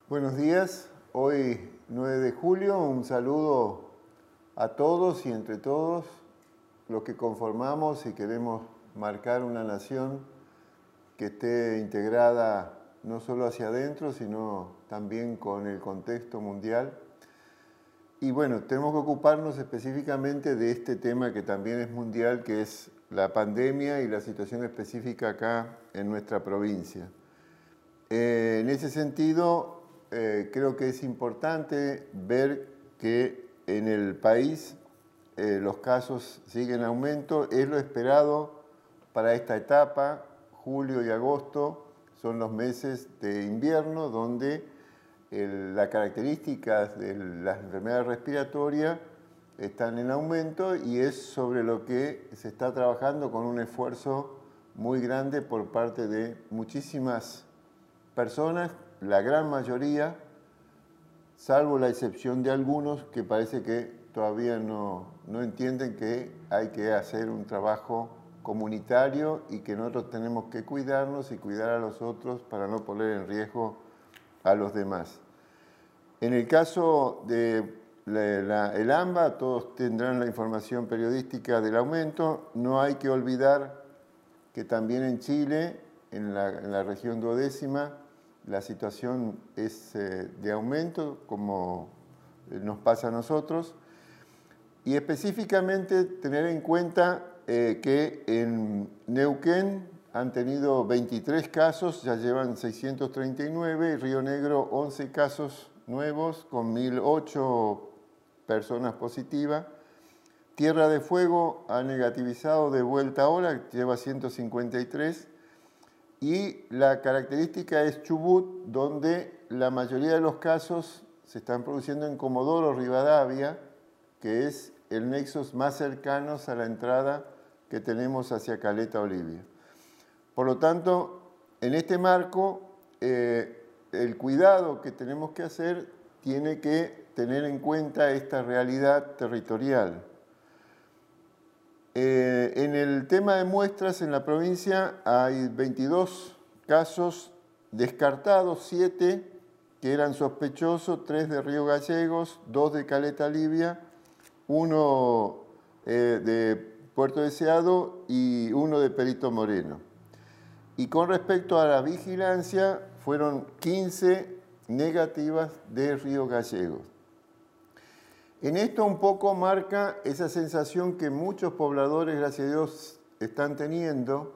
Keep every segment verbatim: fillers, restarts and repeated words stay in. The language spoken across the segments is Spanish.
Buenos días, hoy nueve de julio, un saludo a todos y entre todos los que conformamos y queremos marcar una nación que esté integrada no solo hacia adentro, sino también con el contexto mundial. Y bueno, tenemos que ocuparnos específicamente de este tema que también es mundial, que es la pandemia y la situación específica acá en nuestra provincia. Eh, en ese sentido, eh, creo que es importante ver que en el país eh, los casos siguen en aumento. Es lo esperado para esta etapa. Julio y agosto son los meses de invierno donde el, las características de las enfermedades respiratorias están en aumento y es sobre lo que se está trabajando con un esfuerzo muy grande por parte de muchísimas personas, la gran mayoría, salvo la excepción de algunos que parece que todavía no, no entienden que hay que hacer un trabajo comunitario y que nosotros tenemos que cuidarnos y cuidar a los otros para no poner en riesgo a los demás. En el caso de la, la, el AMBA, todos tendrán la información periodística del aumento. No hay que olvidar que también en Chile, en la, en la región duodécima, la situación es eh, de aumento, como nos pasa a nosotros. Y específicamente tener en cuenta eh, que en Neuquén han tenido veintitrés casos, ya llevan seiscientos treinta y nueve, y Río Negro once casos nuevos con mil ocho personas positivas. Tierra de Fuego ha negativizado de vuelta ahora, lleva ciento cincuenta y tres. Y la característica es Chubut, donde la mayoría de los casos se están produciendo en Comodoro Rivadavia, que es el nexo más cercano a la entrada que tenemos hacia Caleta Olivia. Por lo tanto, en este marco, eh, el cuidado que tenemos que hacer tiene que tener en cuenta esta realidad territorial. Eh, en el tema de muestras en la provincia hay veintidós casos descartados, siete que eran sospechosos, tres de Río Gallegos, dos de Caleta Olivia, uno eh, de Puerto Deseado y uno de Perito Moreno. Y con respecto a la vigilancia, fueron quince negativas de Río Gallegos. En esto un poco marca esa sensación que muchos pobladores, gracias a Dios, están teniendo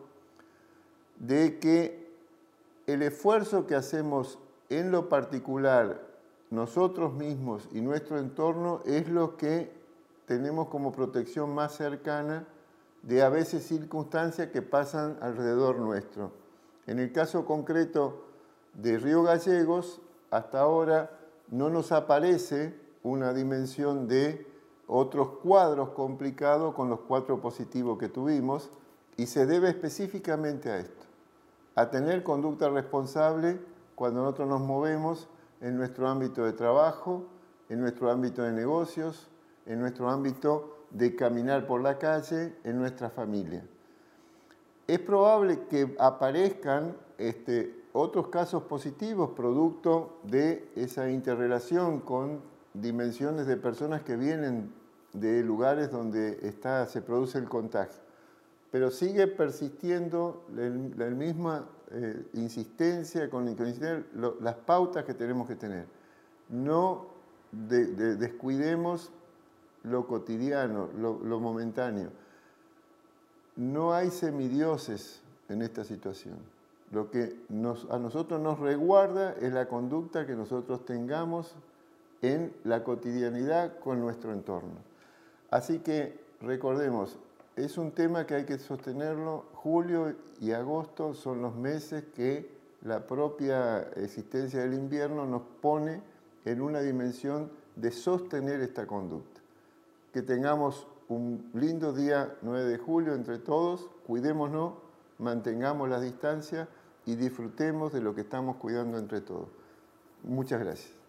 de que el esfuerzo que hacemos en lo particular nosotros mismos y nuestro entorno es lo que tenemos como protección más cercana de a veces circunstancias que pasan alrededor nuestro. En el caso concreto de Río Gallegos, hasta ahora no nos aparece una dimensión de otros cuadros complicados con los cuatro positivos que tuvimos y se debe específicamente a esto, a tener conducta responsable cuando nosotros nos movemos en nuestro ámbito de trabajo, en nuestro ámbito de negocios, en nuestro ámbito de caminar por la calle, en nuestra familia. Es probable que aparezcan este, otros casos positivos producto de esa interrelación con dimensiones de personas que vienen de lugares donde está, se produce el contagio. Pero sigue persistiendo la, la misma eh, insistencia con, con lo, las pautas que tenemos que tener. No de, de, descuidemos lo cotidiano, lo, lo momentáneo. No hay semidioses en esta situación. Lo que nos, a nosotros nos resguarda es la conducta que nosotros tengamos en la cotidianidad con nuestro entorno. Así que recordemos, es un tema que hay que sostenerlo. Julio y agosto son los meses que la propia existencia del invierno nos pone en una dimensión de sostener esta conducta. Que tengamos un lindo día nueve de julio entre todos, cuidémonos, mantengamos la distancia y disfrutemos de lo que estamos cuidando entre todos. Muchas gracias.